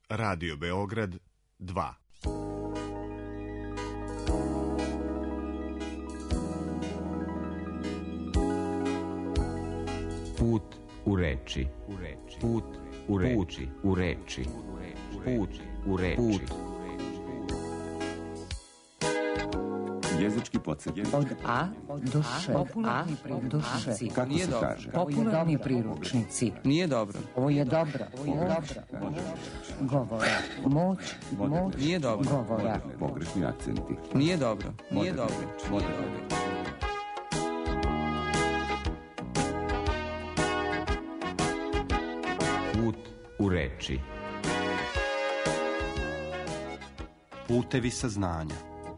Radio Beograd 2. Put u reči. Put u reči. U reči. Put u reči. Jezički podsjetnik. Od A do Š. Do Š. Kako se kaže? Popularni priručnici. Nije dobro. Ovo je dobro. Govora. Moć. Nije dobro. Govora. Pogrešni akcenti. Nije dobro. Nije dobro. Put u reči. Putevi saznanja.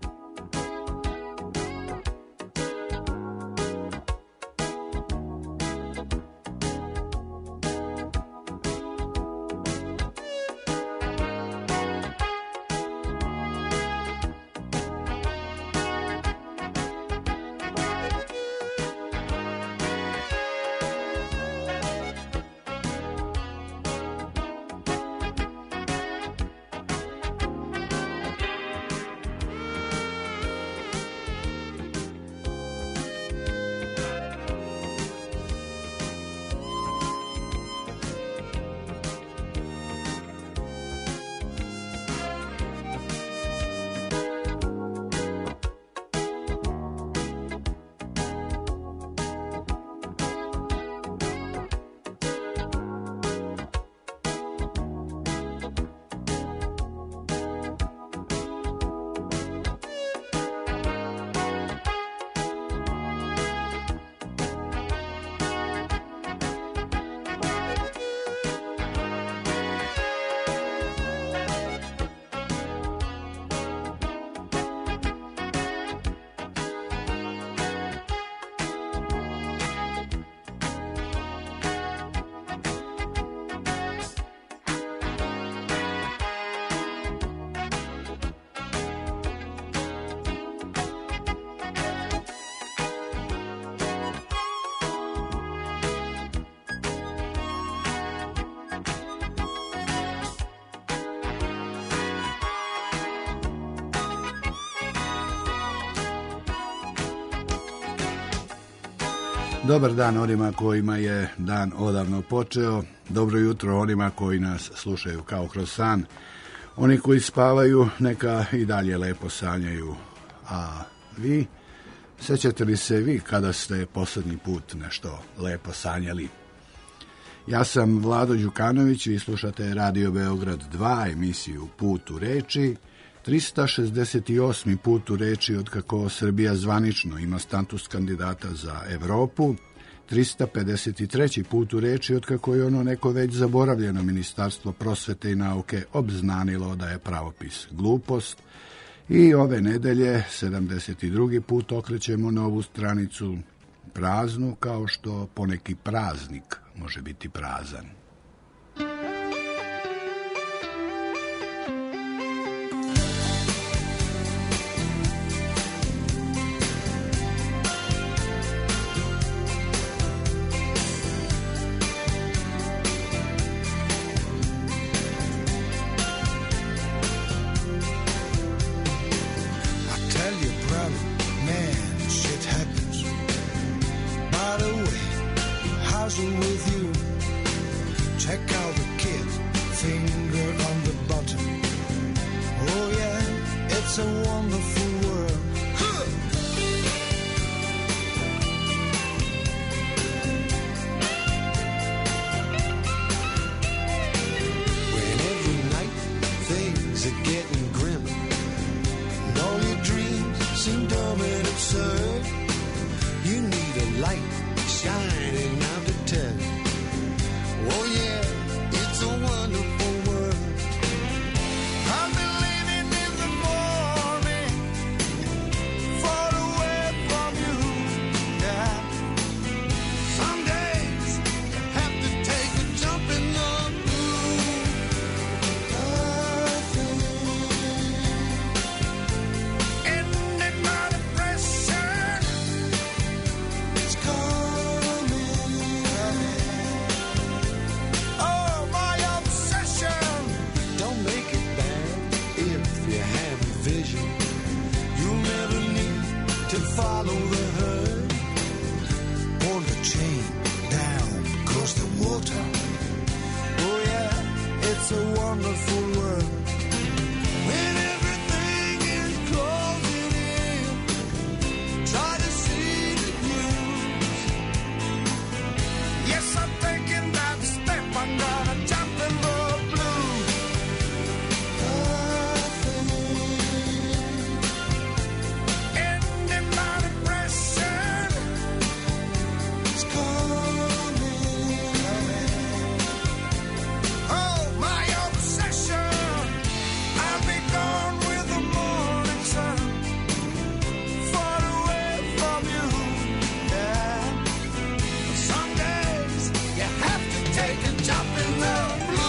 Dobar dan onima kojima je dan odavno počeo. Dobro jutro onima koji nas slušaju kao kroz san. Oni koji spavaju neka i dalje lepo sanjaju. A vi, sećate li se vi kada ste posljednji put nešto lepo sanjali? Ja sam Vlado Đukanović i slušate Radio Beograd 2, emisiju Put u reči. 368. put u reči od kako Srbija zvanično ima status kandidata za Evropu, 353. put u reči od kako je ono neko već zaboravljeno Ministarstvo prosvete i nauke obznanilo da je pravopis glupost i ove nedelje 72. put okrećemo novu stranicu praznu kao što poneki praznik može biti prazan. With you, follow the herd. Pull the chain down across the water. Oh yeah, it's a wonderful world. When everything is closing in, try to see the news. Yes, I'm taking that step, I'm gonna jump in the blue. Ending my depression. It's coming. Oh, my obsession. I'll be gone with the morning sun. Far away from you. Yeah. Some days you have to take a jump in the blue.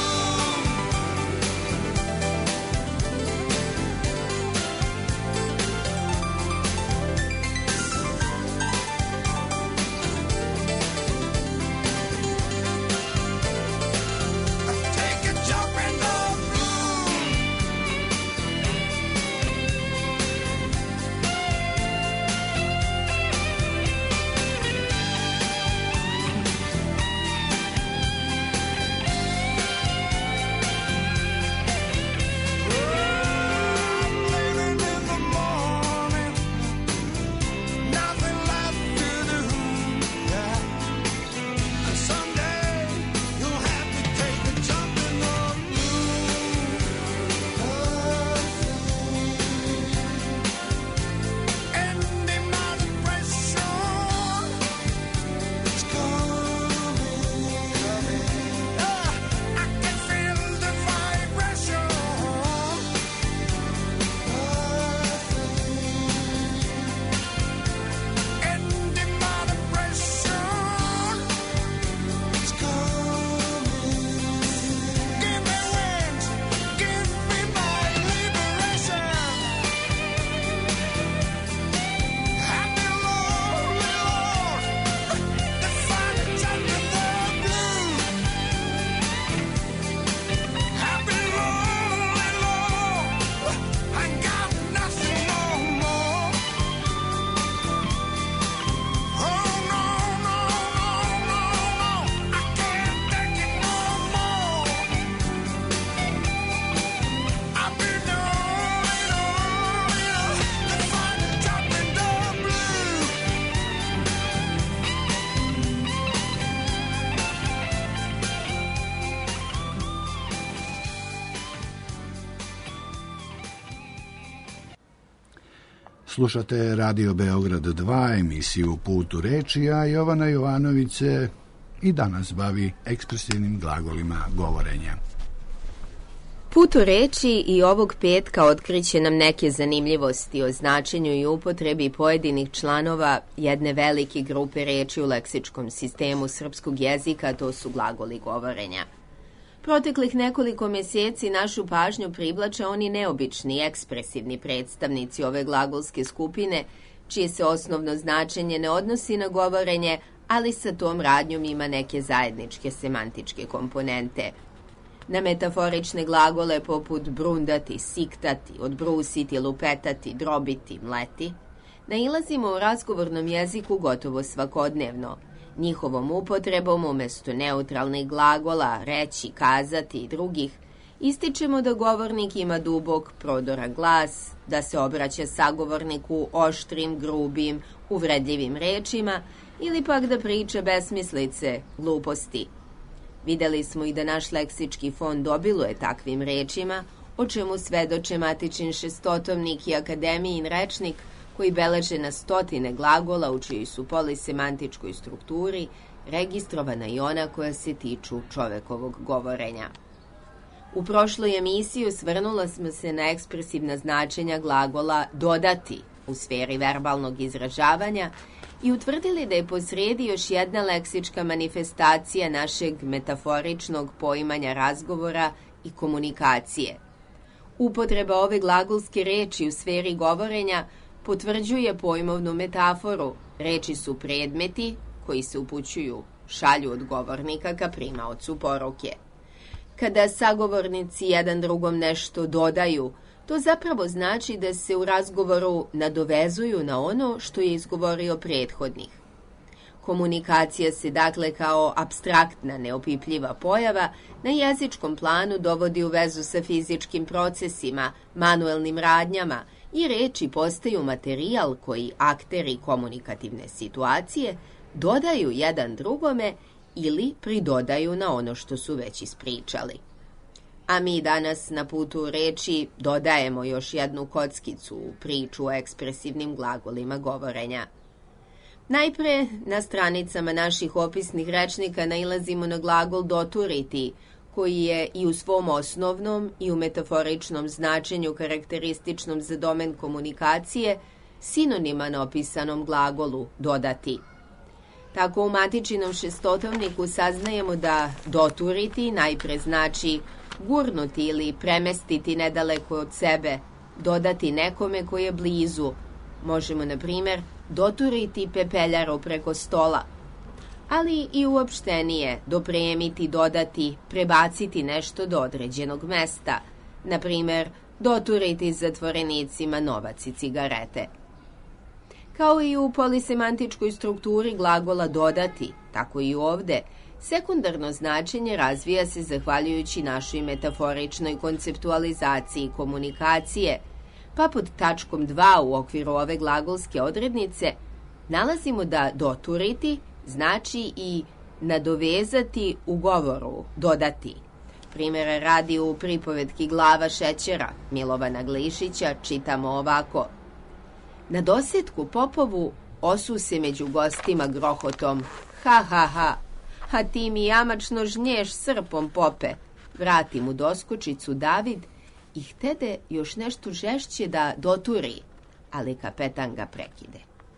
Take a jump in the blue. Living in the morning, nothing left to do. Yeah. And someday you'll have to take a jump in the blue. Ending my depression. It's coming. I can feel the vibration. Ending my depression. It's coming. Give me wings. Give me my liberation. Happy lonely Lord. The final jump in the blue. Happy lonely Lord. I got nothing no more. Oh no, no, no, no, no. I can't take it no more. I've been on, the final jump in the blue. Slušate Radio Beograd 2, emisiju Put u reči, a Jovana Jovanović se i danas bavi ekspresivnim glagolima govorenja. Put u reči i ovog petka otkriće nam neke zanimljivosti o značenju i upotrebi pojedinih članova jedne velike grupe reči u leksičkom sistemu srpskog jezika, to su glagoli govorenja. Proteklih nekoliko mjeseci našu pažnju privlače oni neobični ekspresivni predstavnici ove glagolske skupine, čije se osnovno značenje ne odnosi na govorenje, ali sa tom radnjom ima neke zajedničke semantičke komponente. Na metaforične glagole poput brundati, siktati, odbrusiti, lupetati, drobiti, mleti, nailazimo u razgovornom jeziku gotovo svakodnevno. Njihovom upotrebom umjesto neutralnih glagola, reći, kazati i drugih, ističemo da govornik ima dubok, prodoran glas, da se obraća sagovorniku oštrim, grubim, uvredljivim rečima ili pak da priča besmislice, gluposti. Vidjeli smo i da naš leksički fond obiluje takvim rečima, o čemu svedoče matičin šestotomnik i akademijin rečnik, koji beleže na stotine glagola u čijoj su polisemantičkoj strukturi registrovana i ona koja se tiču čovekovog govorenja. U prošloj emisiji osvrnula smo se na ekspresivna značenja glagola dodati u sferi verbalnog izražavanja i utvrdili da je posrijedi još jedna leksička manifestacija našeg metaforičnog poimanja razgovora i komunikacije. Upotreba ove glagolske reči u sferi govorenja potvrđuje pojmovnu metaforu. Reči su predmeti koji se upućuju, šalju od govornika ka primaocu poruke. Kada sagovornici jedan drugom nešto dodaju, To zapravo znači da se u razgovoru nadovezuju na ono što je izgovorio prethodnih. Komunikacija se dakle kao apstraktna, neopipljiva pojava na jezičkom planu dovodi u vezu sa fizičkim procesima, manuelnim radnjama i reči postaju materijal koji akteri komunikativne situacije dodaju jedan drugome ili pridodaju na ono što su već ispričali. A mi danas na putu reči dodajemo još jednu kockicu u priču o ekspresivnim glagolima govorenja. Najpre, na stranicama naših opisnih rečnika nailazimo na glagol doturiti, koji je i u svom osnovnom i u metaforičnom značenju karakterističnom za domen komunikacije sinoniman opisanom glagolu dodati. Tako u matičinom šestotovniku saznajemo da doturiti najpre znači gurnuti ili premestiti nedaleko od sebe, dodati nekome koji je blizu. Možemo, na primjer, doturiti pepeljaru preko stola, ali i uopštenije dopremiti, dodati, prebaciti nešto do određenog mesta, na primjer, doturiti zatvorenicima novac i cigarete. Kao i u polisemantičkoj strukturi glagola dodati, tako i ovde, sekundarno značenje razvija se zahvaljujući našoj metaforičnoj konceptualizaciji komunikacije, pa pod tačkom 2 u okviru ove glagolske odrednice nalazimo da doturiti znači i nadovezati u govoru, dodati. Primjera radi u pripovetki Glava šećera Milovana Glišića čitamo ovako. Na dosetku Popovu osu se među gostima grohotom. Ha, ha, ha, a ti mi jamačno žnješ srpom, Pope. Vrati mu doskočicu David i htede još nešto žešće da doturi, ali kapetan ga prekide.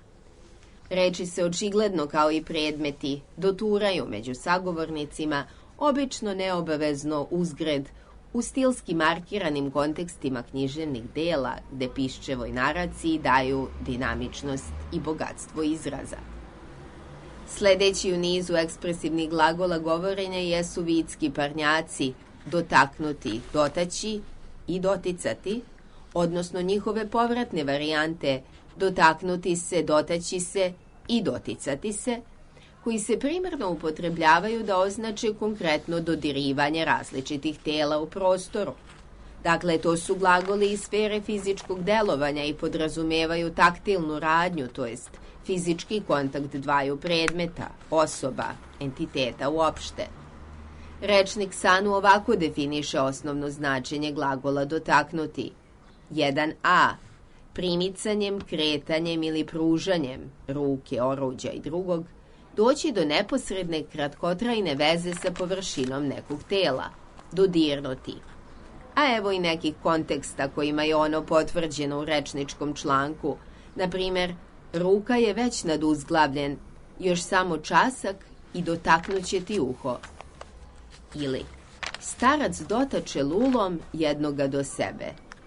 Reči se očigledno kao i predmeti doturaju među sagovornicima, obično neobavezno uzgred, u stilski markiranim kontekstima književnih dela, gde piščevoj naraciji daju dinamičnost i bogatstvo izraza. Sledeći u nizu ekspresivnih glagola govorenja jesu vitski parnjaci, dotaknuti, dotaći i doticati, odnosno njihove povratne varijante dotaknuti se, dotaći se i doticati se, koji se primarno upotrebljavaju da označe konkretno dodirivanje različitih tela u prostoru. Dakle, to su glagoli iz sfere fizičkog delovanja i podrazumevaju taktilnu radnju, to jest fizički kontakt dvaju predmeta, osoba, entiteta uopšte. Rečnik Sanu ovako definiše osnovno značenje glagola dotaknuti. 1a. Primicanjem, kretanjem ili pružanjem ruke, oruđa i drugog, doći do neposredne kratkotrajne veze sa površinom nekog tela, dodirnuti. A evo i nekih konteksta kojima je ono potvrđeno u rečničkom članku. Na primjer, ruka je već naduzglavljen, još samo časak i dotaknuće ti uho. Ili, starac dotače lulom jednoga do sebe.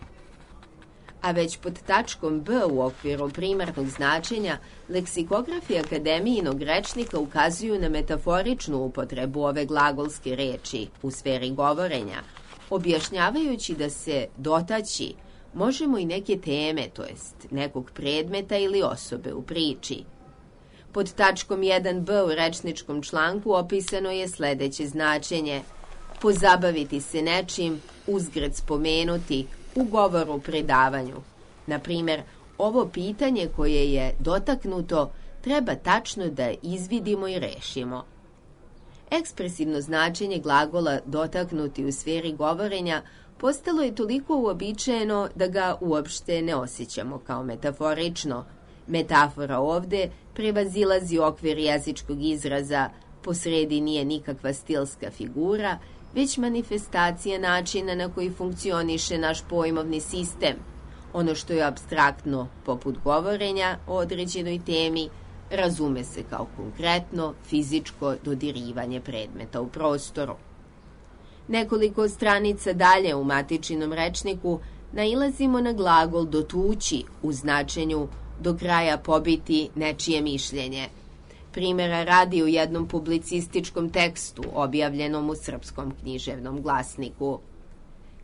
A već pod tačkom B u okviru primarnog značenja, leksikografi akademijinog rečnika ukazuju na metaforičnu upotrebu ove glagolske reči u sferi govorenja, objašnjavajući da se dotaći možemo i neke teme, to jest nekog predmeta ili osobe u priči. Pod tačkom 1b u rečničkom članku opisano je sledeće značenje: pozabaviti se nečim, uzgred spomenuti, u govoru, predavanju. Na primjer, ovo pitanje koje je dotaknuto treba tačno da izvidimo i rešimo. Ekspresivno značenje glagola dotaknuti u sferi govorenja postalo je toliko uobičajeno da ga uopšte ne osjećamo kao metaforično. Metafora ovde prevazilazi okvir jezičkog izraza, posredi nije nikakva stilska figura, već manifestacija načina na koji funkcioniše naš pojmovni sistem. Ono što je apstraktno, poput govorenja o određenoj temi, razume se kao konkretno fizičko dodirivanje predmeta u prostoru. Nekoliko stranica dalje u matičinom rečniku nailazimo na glagol dotući u značenju do kraja pobiti nečije mišljenje. Primjera radi u jednom publicističkom tekstu objavljenom u Srpskom književnom glasniku.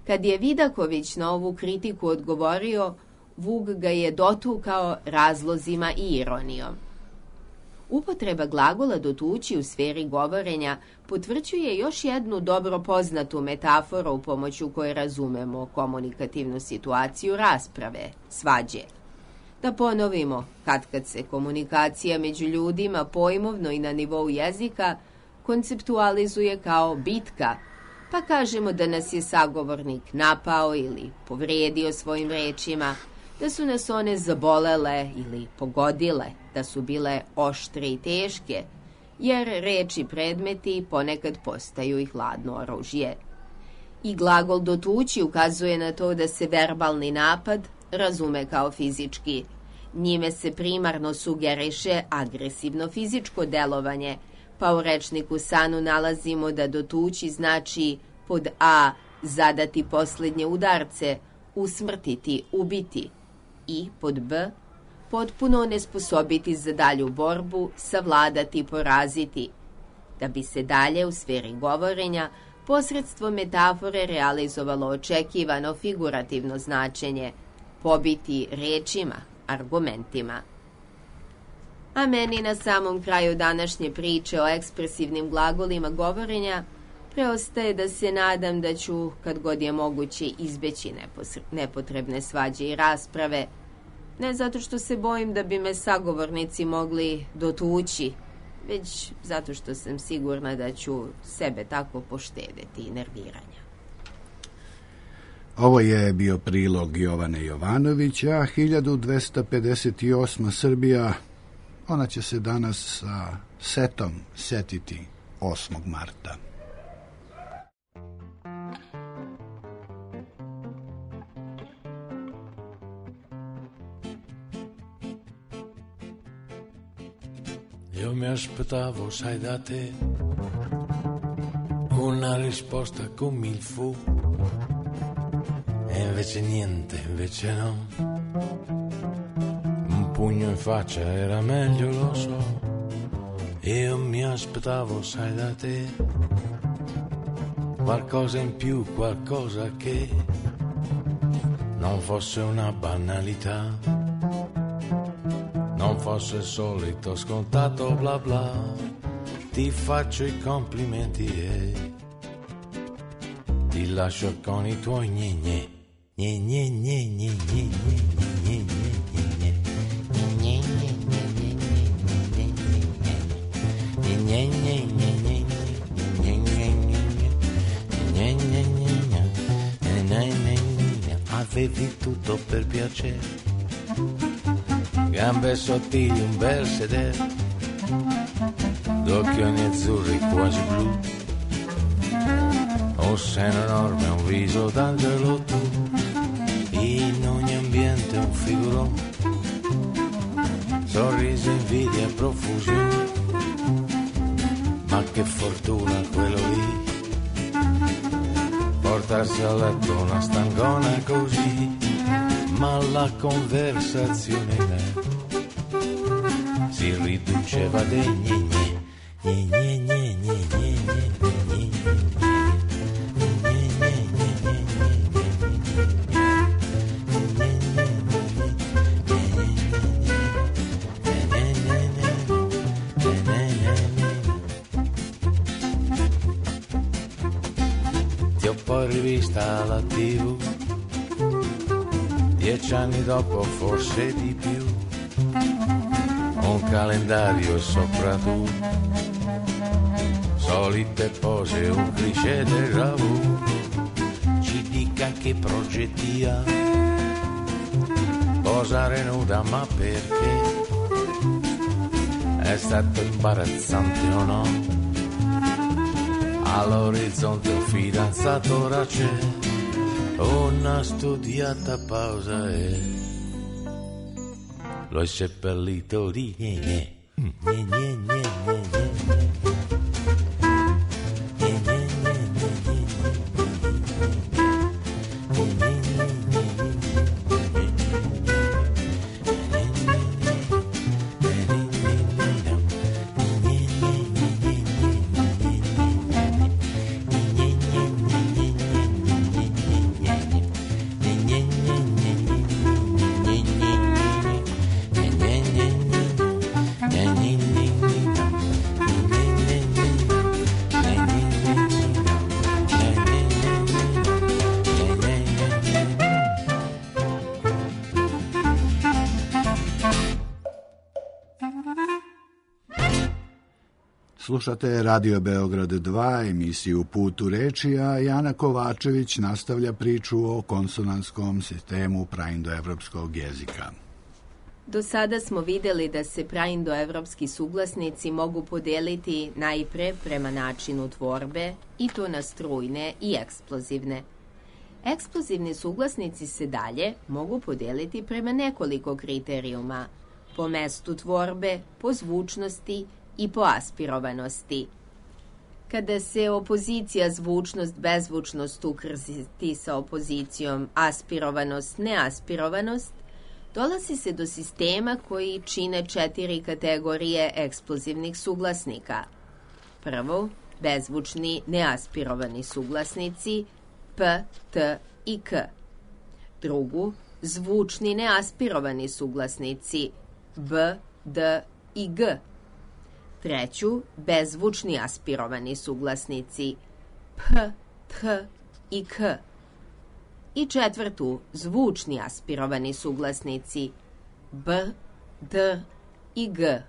Kad je Vidaković na ovu kritiku odgovorio, Vuk ga je dotukao razlozima i ironijom. Upotreba glagola dotući u sferi govorenja potvrđuje još jednu dobro poznatu metaforu pomoću koje razumemo komunikativnu situaciju rasprave, svađe. Da ponovimo, kad se komunikacija među ljudima pojmovno i na nivou jezika konceptualizuje kao bitka, pa kažemo da nas je sagovornik napao ili povrijedio svojim rečima, da su nas one zabolele ili pogodile, da su bile oštre i teške, jer reči predmeti ponekad postaju i hladno oružje. I glagol dotući ukazuje na to da se verbalni napad razume kao fizički. Njime se primarno sugeriše agresivno fizičko delovanje, pa u rečniku Sanu nalazimo da dotući znači pod a zadati posljednje udarce, usmrtiti, ubiti, i pod b potpuno onesposobiti za dalju borbu, savladati, poraziti, da bi se dalje u sferi govorenja posredstvom metafore realizovalo očekivano figurativno značenje, pobiti rečima, argumentima. A meni na samom kraju današnje priče o ekspresivnim glagolima govorenja preostaje da se nadam da ću, kad god je moguće, izbeći nepotrebne svađe i rasprave, ne zato što se bojim da bi me sagovornici mogli dotući, već zato što sam sigurna da ću sebe tako poštedeti nerviranja. Ovo je bio prilog Jovane Jovanović, a 1258. Srbija, ona će se danas sa setom setiti 8. marta. Io mi aspettavo, sai, da te una risposta come il fu, e invece niente, invece no. Un pugno in faccia era meglio, lo so. Io mi aspettavo, sai, da te qualcosa in più, qualcosa che non fosse una banalità, non fosse il solito scontato bla bla. Ti faccio i complimenti e ti lascio con i tuoi gne gne gne gne gne gne gne gne gne. Avevi tutto per piacere, gambe sottili, un bel sedere, d'occhioni azzurri quasi blu, un seno enorme, un viso d'angelo tu, in ogni ambiente un figurone, sorriso, invidia e profusione, ma che fortuna quello lì, portarsi a letto una stangona così, ma la conversazione si riduceva dei gne gne gne gne gne gne gne Ti ho poi rivista alla TV 10 anni dopo, forse di più, un calendario sopra tu, solite pose, un cliché déjà vu, ci dica che progetti ha, posare nuda ma perché, è stato imbarazzante o no, all'orizzonte un fidanzato ora c'è, una studiata pausa e lo hai seppellito di gne gne gne gne gne gne. Slušate Radio Beograd 2, emisiju Put u reči, a Jana Kovačević nastavlja priču o konsonanskom sistemu praindoevropskog jezika. Do sada smo videli da se praindoevropski suglasnici mogu podeliti najpre prema načinu tvorbe, i to na strujne i eksplozivne. Eksplozivni suglasnici se dalje mogu podeliti prema nekoliko kriterijuma, po mestu tvorbe, po zvučnosti i po aspirovanosti. Kada se opozicija zvučnost-bezvučnost ukrsti sa opozicijom aspirovanost-neaspirovanost, dolazi se do sistema koji čine 4 kategorije eksplozivnih suglasnika. Prvo, bezvučni neaspirovani suglasnici P, T i K. Drugu, zvučni neaspirovani suglasnici B, D i G. Treću, bezvučni aspirovani suglasnici P, T i K. I četvrtu, zvučni aspirovani suglasnici B, D i G.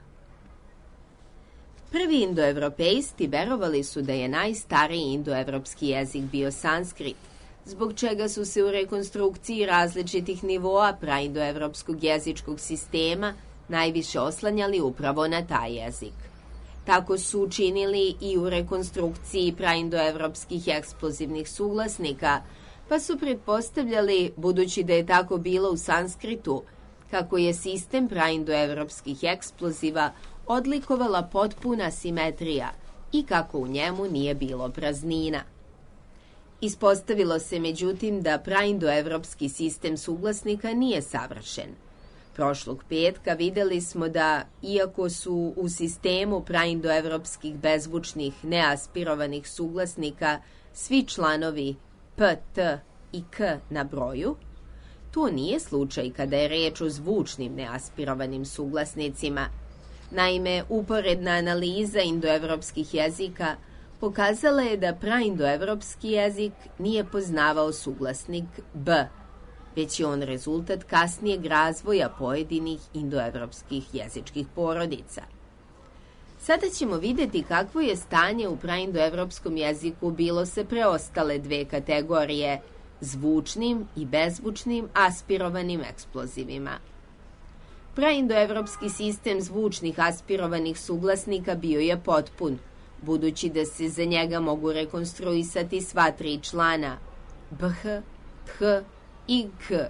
Prvi indoevropejsti verovali su da je najstariji indoevropski jezik bio sanskrit, zbog čega su se u rekonstrukciji različitih nivoa praindoevropskog jezičkog sistema najviše oslanjali upravo na taj jezik. Tako su učinili i u rekonstrukciji praindoevropskih eksplozivnih suglasnika, pa su pretpostavljali, budući da je tako bilo u sanskritu, kako je sistem praindoevropskih eksploziva odlikovala potpuna simetrija i kako u njemu nije bilo praznina. Ispostavilo se međutim da praindoevropski sistem suglasnika nije savršen. Prošlog petka videli smo da, iako su u sistemu praindoevropskih bezvučnih neaspirovanih suglasnika svi članovi P, T i K na broju, to nije slučaj kada je reč o zvučnim neaspirovanim suglasnicima. Naime, uporedna analiza indoevropskih jezika pokazala je da praindoevropski jezik nije poznavao suglasnik B, već je on rezultat kasnijeg razvoja pojedinih indoevropskih jezičkih porodica. Sada ćemo vidjeti kakvo je stanje u praindoevropskom jeziku bilo sa preostale 2 kategorije, zvučnim i bezvučnim aspirovanim eksplozivima. Praindoevropski sistem zvučnih aspirovanih suglasnika bio je potpun, budući da se za njega mogu rekonstruisati sva 3 člana BH, TH i K.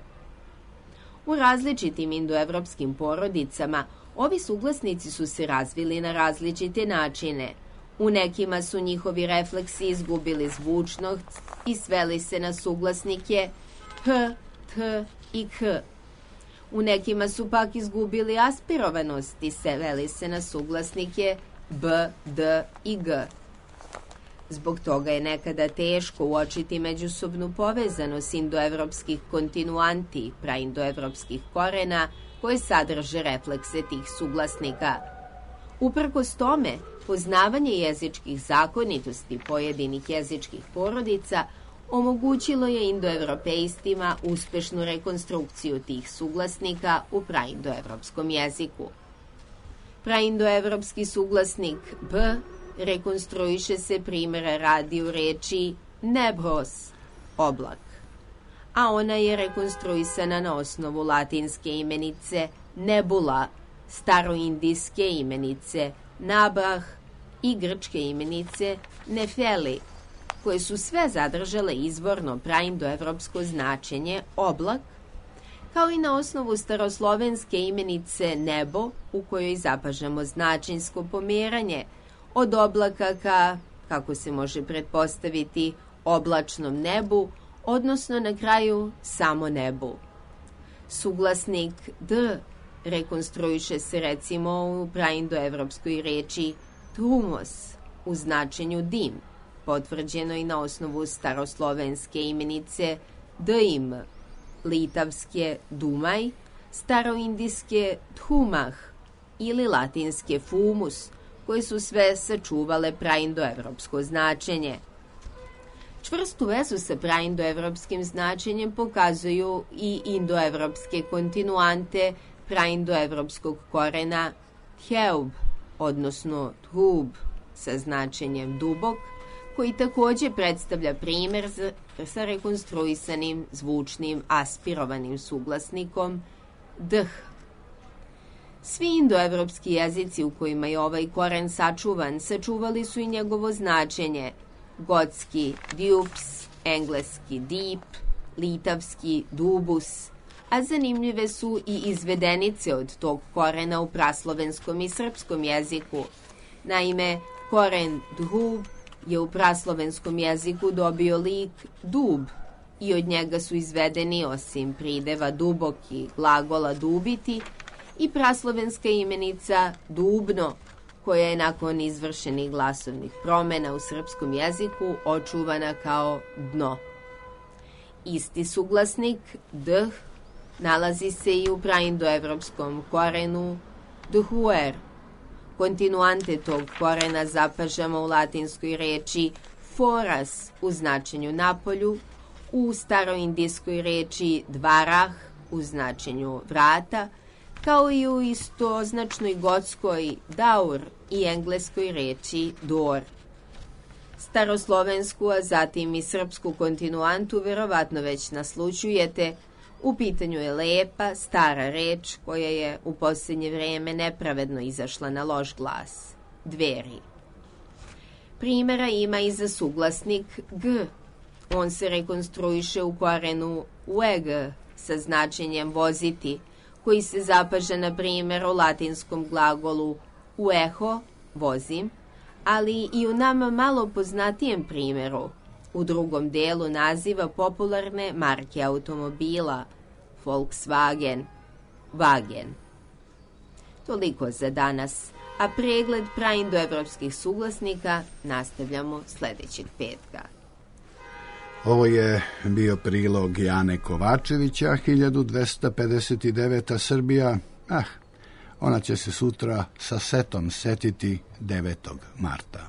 U različitim indoevropskim porodicama ovi suglasnici su se razvili na različite načine. U nekima su njihovi refleksi izgubili zvučnost i sveli se na suglasnike H, T i K. U nekima su pak izgubili aspirovanost i sveli se na suglasnike B, D i G. Zbog toga je nekada teško uočiti međusobnu povezanost indoevropskih kontinuanti, praindoevropskih korena, koje sadrže reflekse tih suglasnika. Uprkos tome, poznavanje jezičkih zakonitosti pojedinih jezičkih porodica omogućilo je indoevropejstima uspešnu rekonstrukciju tih suglasnika u praindoevropskom jeziku. Praindoevropski suglasnik B rekonstruiše se primjera radi u reči nebros, oblak, a ona je rekonstruisana na osnovu latinske imenice nebula, staroindijske imenice nabah i grčke imenice nefeli, koje su sve zadržale izvorno praindoevropsko značenje oblak, kao i na osnovu staroslovenske imenice nebo, u kojoj zapažamo značinsko pomeranje od oblaka ka, kako se može pretpostaviti, oblačnom nebu, odnosno na kraju samo nebu. Suglasnik D rekonstruiše se recimo u praindoevropskoj reči trumos u značenju dim, potvrđeno i na osnovu staroslovenske imenice dim, litavske dumaj, staroindijske thumah ili latinske fumus, koje su sve sačuvale praindoevropsko značenje. Čvrstu vezu sa praindoevropskim značenjem pokazuju i indoevropske kontinuante praindoevropskog korena theub, odnosno thub, sa značenjem dubok, koji takođe predstavlja primer sa rekonstruisanim zvučnim aspirovanim suglasnikom dh. Svi indoevropski jezici u kojima je ovaj koren sačuvan, sačuvali su i njegovo značenje. Gotski diups, engleski deep, litavski dubus, a zanimljive su i izvedenice od tog korena u praslovenskom i srpskom jeziku. Naime, koren dhub je u praslovenskom jeziku dobio lik dub i od njega su izvedeni, osim prideva duboki, glagola dubiti, i praslovenska imenica dubno, koja je nakon izvršenih glasovnih promena u srpskom jeziku očuvana kao dno. Isti suglasnik dh nalazi se i u praindoevropskom korenu dhuer. Kontinuante tog korena zapažamo u latinskoj reči foras u značenju napolju, u staroindijskoj reči dvarah u značenju vrata, kao i u istoznačnoj gotskoj daur i engleskoj reči door. Staroslovensku, a zatim i srpsku kontinuantu verovatno već naslućujete. U pitanju je lepa, stara reč koja je u posljednje vreme nepravedno izašla na loš glas. Dveri. Primera ima i za suglasnik g. On se rekonstruiše u korenu ueg sa značenjem voziti, koji se zapaža na primjer u latinskom glagolu ueho, vozim, ali i u nama malo poznatijem primjeru, u drugom delu naziva popularne marke automobila, Volkswagen, Wagen. Toliko za danas, a pregled praindoevropskih suglasnika nastavljamo sljedećeg petka. Ovo je bio prilog Jane Kovačevića, 1259. Srbija. Ona će se sutra sa setom setiti 9. marta.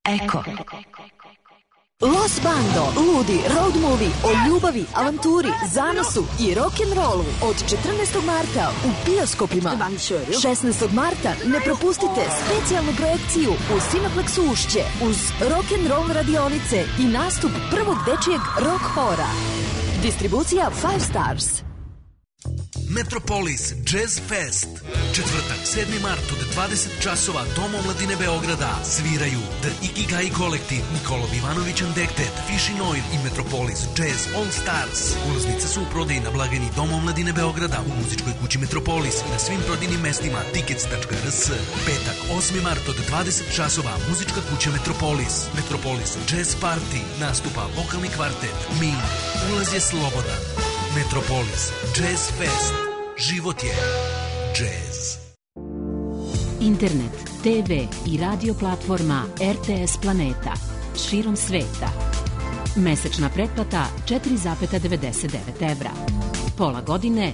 Eko. Los Bando, ludi road movie o ljubavi, avanturi, zanosu i rock'n'rollu od 14. marta u bioskopima. 16. marta ne propustite specijalnu projekciju u Cineplexu Ušće uz rock'n'roll radionice i nastup prvog dečijeg rock hora. Distribucija 5 Stars. Metropolis Jazz Fest. Četvrtak, 7. mart od 20 časova Dom omladine Beograda sviraju The Ikigai Kolektiv, Nikolov Ivanović Andektet, Fishin Oil i Metropolis Jazz All Stars. Ulaznice su u prodaji na blagajni Dom omladine Beograda u muzičkoj kući Metropolis i na svim prodajnim mestima tickets.rs. Petak, 8. mart od 20 časova muzička kuća Metropolis. Metropolis Jazz Party. Nastupa vokalni kvartet Min. Ulaz je slobodan. Metropolis Jazz Fest. Život je jazz. Internet, TV i radio platforma RTS Planeta. Širom sveta. Mesečna pretplata 4,99 evra. Pola godine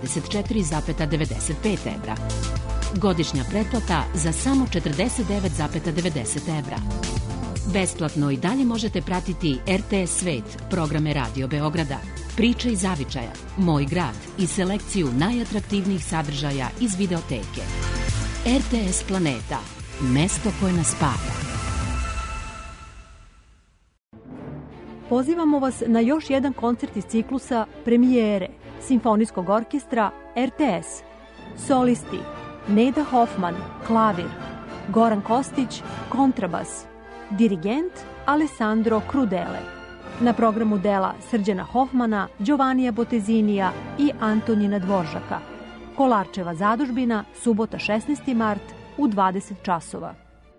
24,95 evra. Godišnja pretplata za samo 49,90 evra. Besplatno i dalje možete pratiti RTS Svet, programe Radio Beograda, Priče iz zavičaja, Moj grad i selekciju najatraktivnijih sadržaja iz videoteke. RTS Planeta, mesto koje nas spaja. Pozivamo vas na još jedan koncert iz ciklusa Premijere Simfonijskog orkestra RTS. Solisti Neda Hoffman, klavir, Goran Kostić, kontrabas, dirigent Alessandro Crudele. Na programu dela Srđana Hoffmana, Giovannija Botezinija i Antonina Dvoržaka. Kolarčeva zadužbina, subota 16. mart u 20 časova.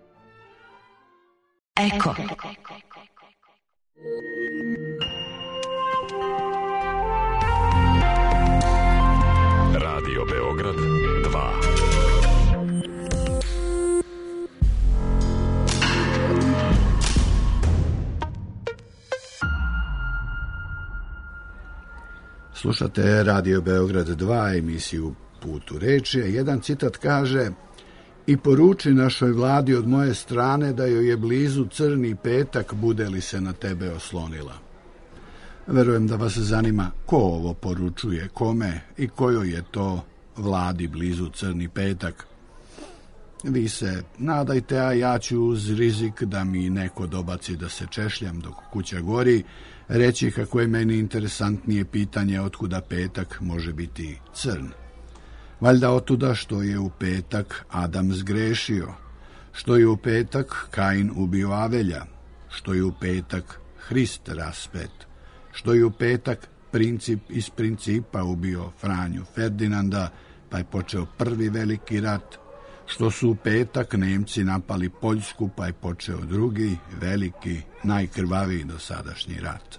Eko. Radio Beograd 2. Slušate Radio Beograd 2, emisiju Put u reči. Jedan citat kaže: i poruči našoj vladi od moje strane da joj je blizu crni petak, bude li se na tebe oslonila. Verujem da vas zanima ko ovo poručuje, kome i kojoj je to vladi blizu crni petak. Vi se nadajte, a ja ću uz rizik da mi neko dobaci da se češljam dok kuća gori, reći kako je meni interesantnije pitanje otkuda petak može biti crn. Valjda otuda što je u petak Adam zgrešio, što je u petak Kain ubio Avelja, što je u petak Hrist raspet, što je u petak princip iz principa ubio Franju Ferdinanda, pa je počeo prvi veliki rat, što su u petak Nemci napali Poljsku, pa je počeo drugi, veliki, najkrvaviji dosadašnji rat.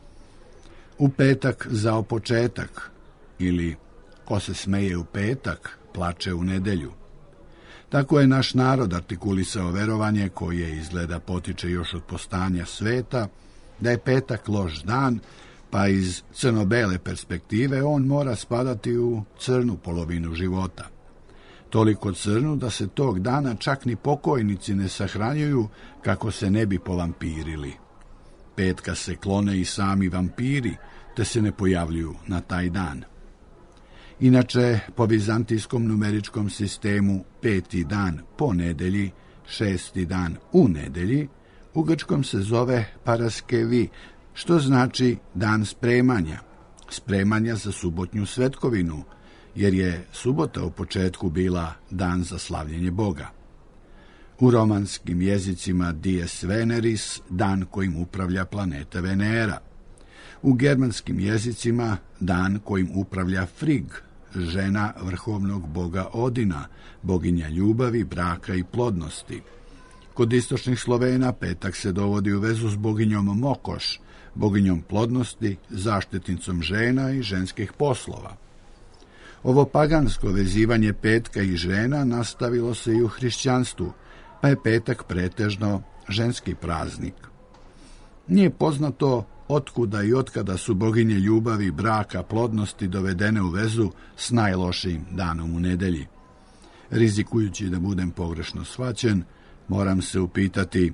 U petak zao početak, ili ko se smeje u petak, plače u nedelju. Tako je naš narod artikulisao verovanje koje izgleda potiče još od postanja sveta, da je petak loš dan, pa iz crno-bele perspektive on mora spadati u crnu polovinu života. Toliko crnu da se tog dana čak ni pokojnici ne sahranjuju kako se ne bi povampirili. Petka se klone i sami vampiri, te se ne pojavljuju na taj dan. Inače, po vizantijskom numeričkom sistemu 5. dan po nedelji, 6. dan u nedelji, u grčkom se zove paraskevi, što znači dan spremanja, spremanja za subotnju svetkovinu, jer je subota u početku bila dan za slavljenje Boga. U romanskim jezicima dies veneris, dan kojim upravlja planeta Venera. U germanskim jezicima dan kojim upravlja Frigg, žena vrhovnog boga Odina, boginja ljubavi, braka i plodnosti. Kod istočnih Slovena petak se dovodi u vezu s boginjom Mokoš, boginjom plodnosti, zaštitnicom žena i ženskih poslova. Ovo pagansko vezivanje petka i žena nastavilo se i u hrišćanstvu, pa je petak pretežno ženski praznik. Nije poznato otkuda i otkada su boginje ljubavi, braka, plodnosti dovedene u vezu s najlošijim danom u nedelji. Rizikujući da budem pogrešno shvaćen, moram se upitati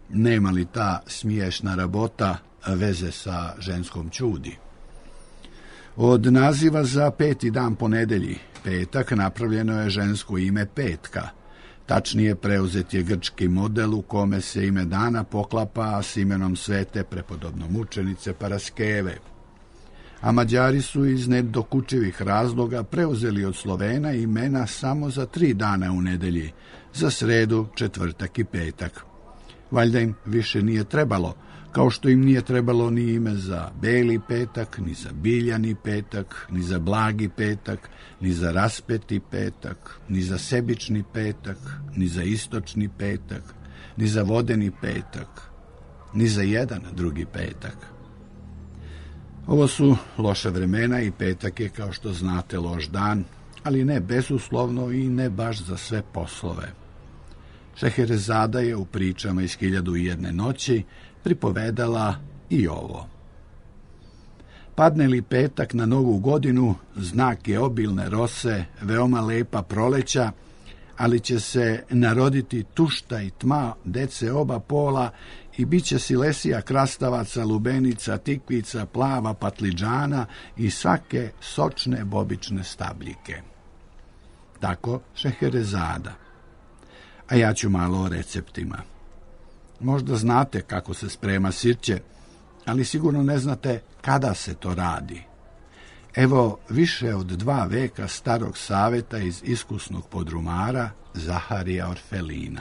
nema li ta smiješna rabota veze sa ženskom ćudi. Od naziva za 5. dan po nedelji, petak, napravljeno je žensko ime Petka. Tačnije, preuzet je grčki model u kome se ime dana poklapa s imenom svete prepodobno mučenice Paraskeve. A Mađari su iz nedokučivih razloga preuzeli od Slovena imena samo za 3 dana u nedelji, za sredu, četvrtak i petak. Valjda im više nije trebalo, kao što im nije trebalo ni ime za beli petak, ni za biljani petak, ni za blagi petak, ni za raspeti petak, ni za sebični petak, ni za istočni petak, ni za vodeni petak, ni za jedan drugi petak. Ovo su loša vremena i petak je, kao što znate, loš dan, ali ne bezuslovno i ne baš za sve poslove. Šeherezada je u pričama iz 1001 noći pripovedala i ovo. Padne li petak na novu godinu, znak je obilne rose, veoma lepa proleća, ali će se naroditi tušta i tma dece oba pola i bit će silesija krastavaca, lubenica, tikvica, plava, patliđana i svake sočne bobične stabljike. Tako Šeherezada. A ja ću malo o receptima. Možda znate kako se sprema sirće, ali sigurno ne znate kada se to radi. Evo više od 2 veka starog saveta iz iskusnog podrumara Zaharija Orfelina.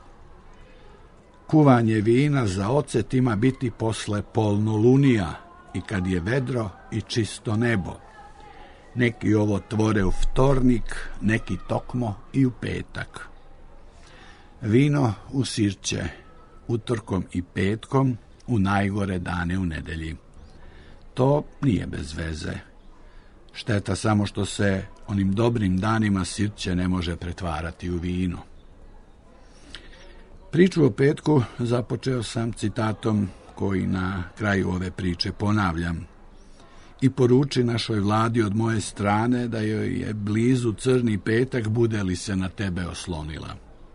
Kuvanje vina za ocet ima biti posle polnolunija i kad je vedro i čisto nebo. Neki ovo tvore u vtornik, neki tokmo i u petak. Vino u sirće, utorkom i petkom, u najgore dane u nedelji. To nije bez veze. Šteta samo što se onim dobrim danima sirće ne može pretvarati u vino. Priču o petku započeo sam citatom koji na kraju ove priče ponavljam. I poruči našoj vladi od moje strane da joj je blizu crni petak, bude li se na tebe oslonila.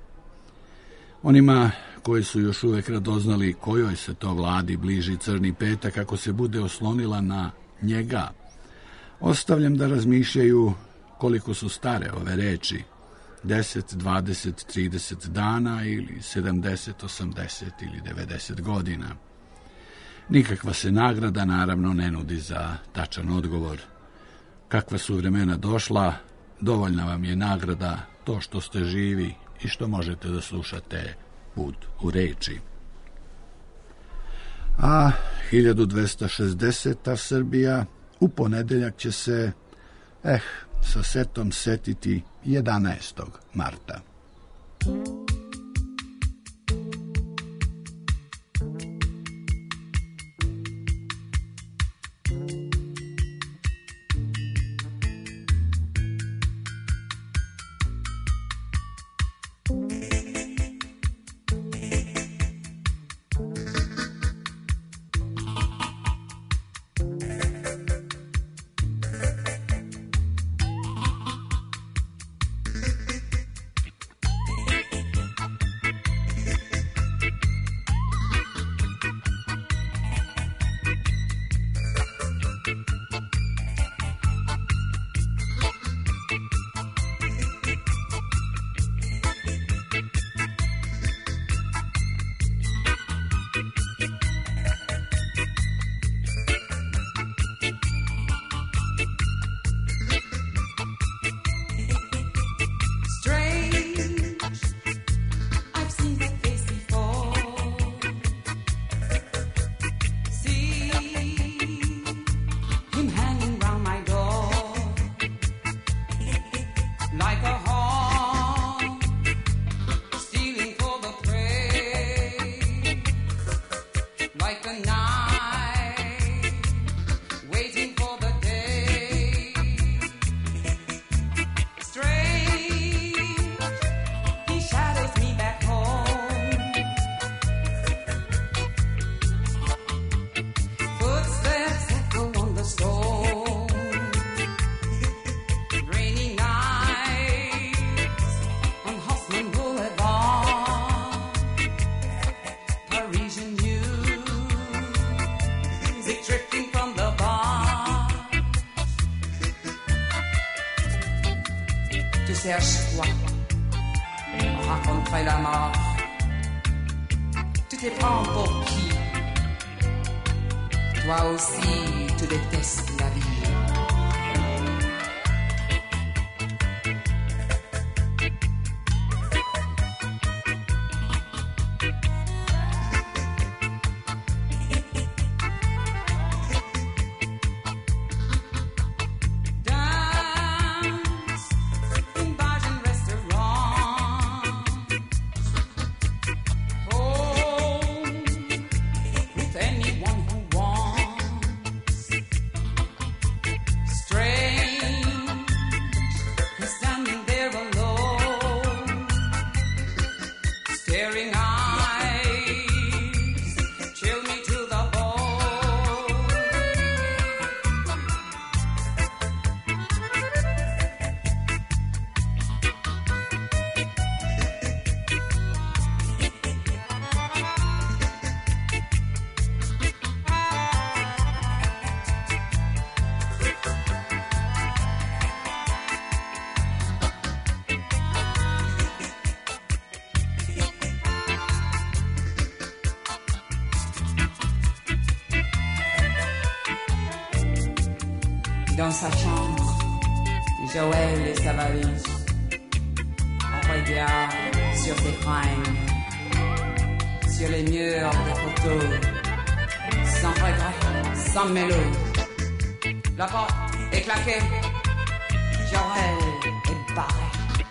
Onima koji su još uvek radoznali kojoj se to vladi bliži crni petak ako se bude oslonila na njega, ostavljam da razmišljaju koliko su stare ove reči, 10, 20, 30 dana ili 70, 80 ili 90 godina. Nikakva se nagrada naravno ne nudi za tačan odgovor. Kakva su vremena došla, dovoljna vam je nagrada to što ste živi i što možete da slušate Put u reči. A 1260. Srbija u ponedeljak će se, sa setom setiti 11. marta. tu cherches quoi? Raconterai la mort. Tu te prends pour qui? Toi aussi, tu détestes la vie. Dans sa chambre, Joël et sa valise. On regarde sur des fringues, sur les murs des photos, sans regret, sans mélo. La porte est claquée, Joël est barré.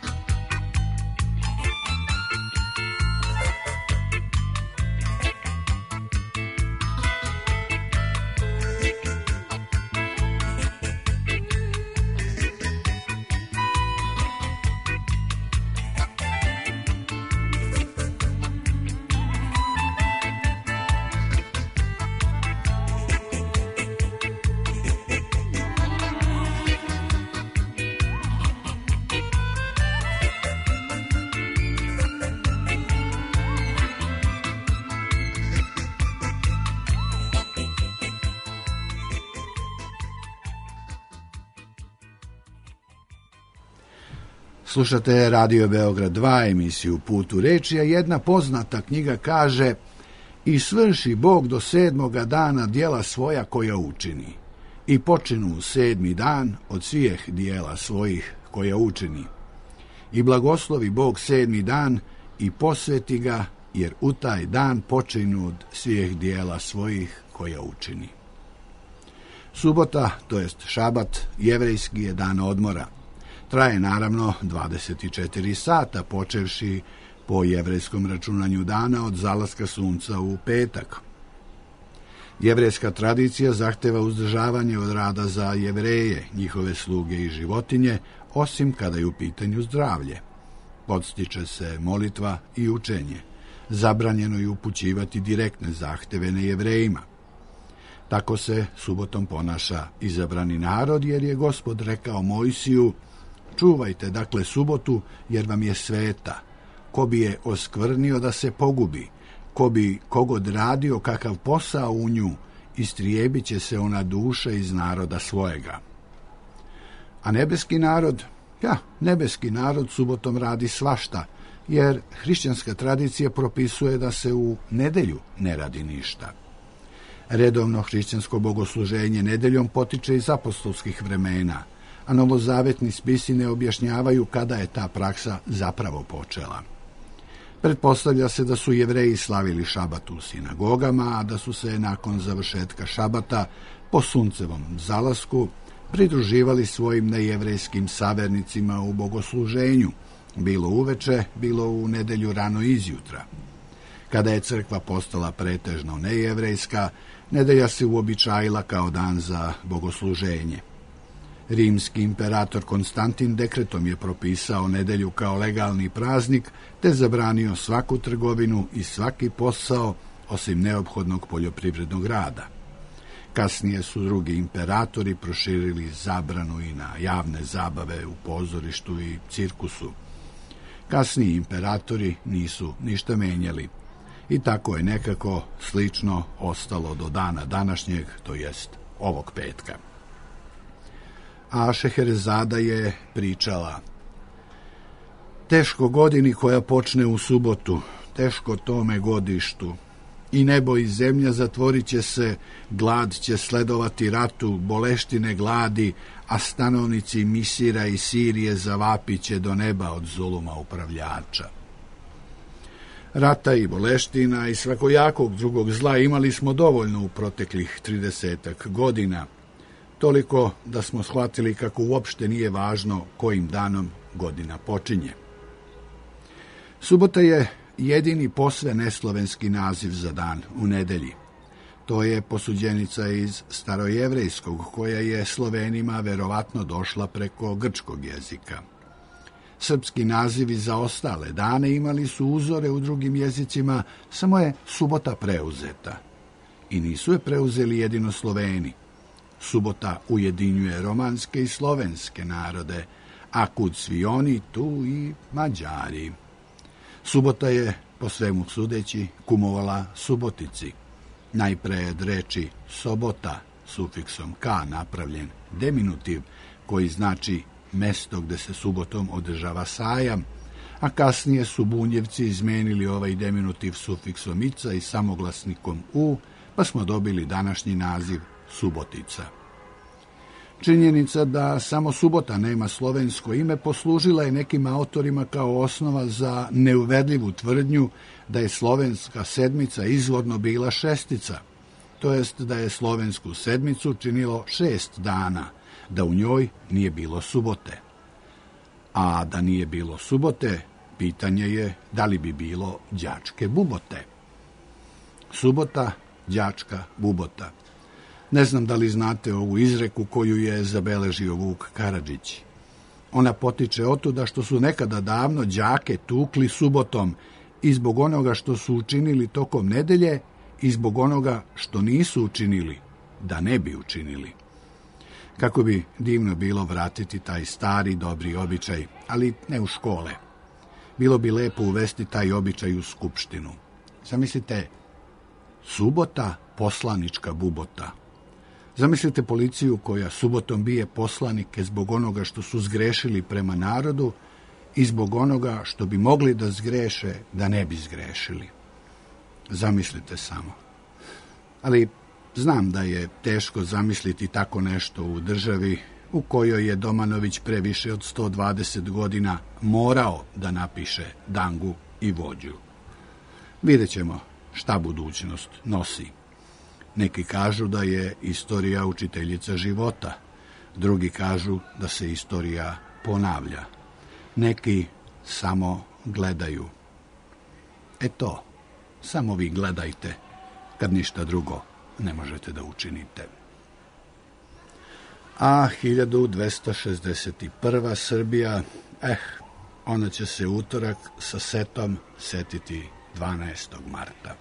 Slušate Radio Beograd 2, emisiju Put u reči, a jedna poznata knjiga kaže: i svrši Bog do 7. dana djela svoja koja učini, i počinu 7. dan od svih dijela svojih koja učini. I blagoslovi Bog 7. dan i posveti ga, jer u taj dan počinu od svih dijela svojih koja učini. Subota, to jest šabat, jevrejski je dan odmora. Traje naravno 24 sata, počevši po jevrejskom računanju dana od zalaska sunca u petak. Jevrejska tradicija zahteva uzdržavanje od rada za Jevreje, njihove sluge i životinje, osim kada je u pitanju zdravlje. Podstiče se molitva i učenje. Zabranjeno je upućivati direktne zahteve na Jevrejima. Tako se subotom ponaša izabrani narod, jer je Gospod rekao Mojsiju: čuvajte dakle subotu, jer vam je sveta. Ko bi je oskvrnio da se pogubi, ko bi kogod radio kakav posao u nju, istrijebit će se ona duša iz naroda svojega. A nebeski narod subotom radi svašta, jer hrišćanska tradicija propisuje da se u nedelju ne radi ništa. Redovno hrišćansko bogosluženje nedeljom potiče iz apostolskih vremena, a novozavetni spisi ne objašnjavaju kada je ta praksa zapravo počela. Pretpostavlja se da su Jevreji slavili šabat u sinagogama, a da su se nakon završetka šabata po suncevom zalasku pridruživali svojim nejevrejskim savernicima u bogosluženju, bilo uveče, bilo u nedelju rano izjutra. Kada je crkva postala pretežno nejevrejska, nedelja se uobičajila kao dan za bogosluženje. Rimski imperator Konstantin dekretom je propisao nedelju kao legalni praznik, te zabranio svaku trgovinu i svaki posao, osim neophodnog poljoprivrednog rada. Kasnije su drugi imperatori proširili zabranu i na javne zabave u pozorištu i cirkusu. Kasniji imperatori nisu ništa menjali i tako je nekako slično ostalo do dana današnjeg, to jest ovog petka. A Šeherezada je pričala: Teško godini koja počne u subotu, teško tome godištu. I nebo i zemlja zatvorit će se, glad će sledovati ratu, boleštine gladi, a stanovnici Misira i Sirije zavapit će do neba od zuluma upravljača. Rata i boleština i svakojakog drugog zla imali smo dovoljno u proteklih 30 godina, toliko da smo shvatili kako uopšte nije važno kojim danom godina počinje. Subota je jedini posve neslovenski naziv za dan u nedelji. To je posuđenica iz starojevrejskog, koja je Slovenima verovatno došla preko grčkog jezika. Srpski nazivi za ostale dane imali su uzore u drugim jezicima, samo je subota preuzeta. I nisu je preuzeli jedino Sloveni. Subota ujedinjuje romanske i slovenske narode, a kud svi oni, tu i Mađari. Subota je, po svemu sudeći, kumovala Subotici. Najpre je od reči sobota, sufiksom k napravljen deminutiv, koji znači mesto gde se subotom održava sajam, a kasnije su Bunjevci izmenili ovaj deminutiv sufiksom ica i samoglasnikom u, pa smo dobili današnji naziv Subotica. Činjenica da samo subota nema slovensko ime poslužila je nekim autorima kao osnova za neuverljivu tvrdnju da je slovenska sedmica izvorno bila šestica, to jest da je slovensku sedmicu činilo 6 dana, da u njoj nije bilo subote. A da nije bilo subote, pitanje je da li bi bilo đačke bubote. Subota, đačka bubota. Ne znam da li znate ovu izreku koju je zabeležio Vuk Karadžić. Ona potiče otuda što su nekada davno đake tukli subotom i zbog onoga što su učinili tokom nedelje i zbog onoga što nisu učinili, da ne bi učinili. Kako bi divno bilo vratiti taj stari dobri običaj, ali ne u škole. Bilo bi lepo uvesti taj običaj u skupštinu. Zamislite, subota poslanička bubota. Zamislite policiju koja subotom bije poslanike zbog onoga što su zgrešili prema narodu i zbog onoga što bi mogli da zgreše da ne bi zgrešili. Zamislite samo. Ali znam da je teško zamisliti tako nešto u državi u kojoj je Domanović pre više od 120 godina morao da napiše dangu i vođu. Vidjet ćemo šta budućnost nosi. Neki kažu da je istorija učiteljica života, drugi kažu da se istorija ponavlja. Neki samo gledaju. Eto, samo vi gledajte, kad ništa drugo ne možete da učinite. A 1261. Srbija, ona će se utorak sa setom setiti 12. marta.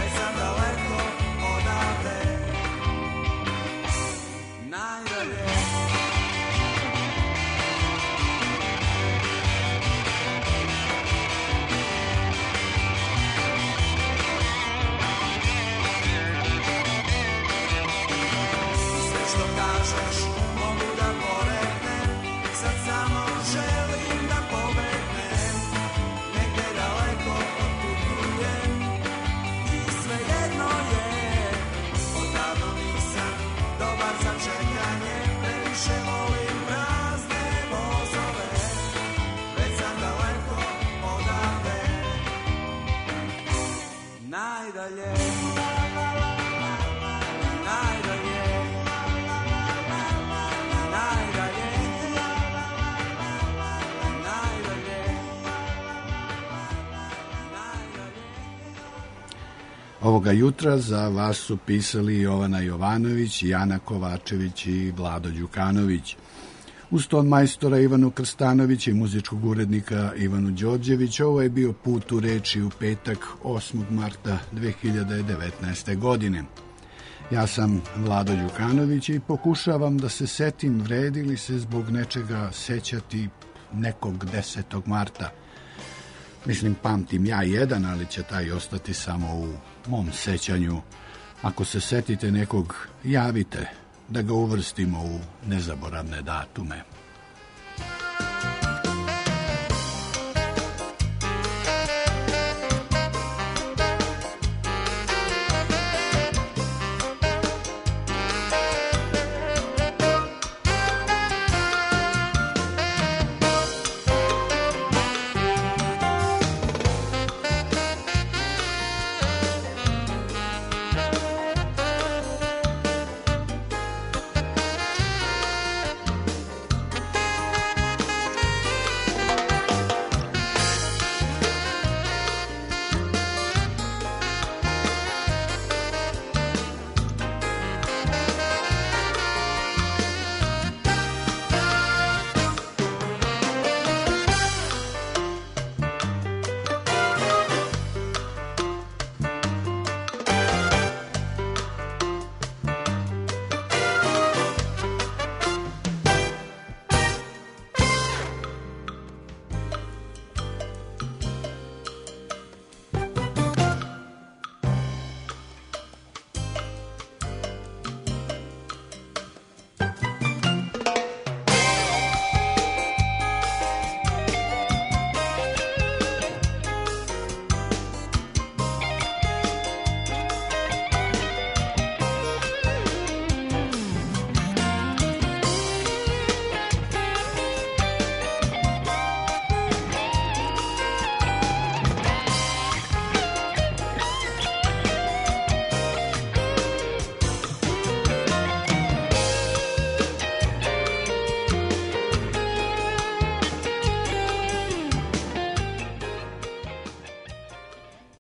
Najdalje Ovoga jutra za vas su pisali Jovana Jovanović, Jana Kovačević i Vlado Đukanović. Uz ton majstora Ivanu Krstanović i muzičkog urednika Ivanu Đorđević, ovo je bio Put u reči u petak 8. marta 2019. godine. Ja sam Vlado Đukanović i pokušavam da se setim vredi li se zbog nečega sećati nekog 10. marta. Mislim, pamtim ja jedan, ali će taj ostati samo u mom sećanju. Ako se setite nekog, javite da ga uvrstimo u nezaboravne datume.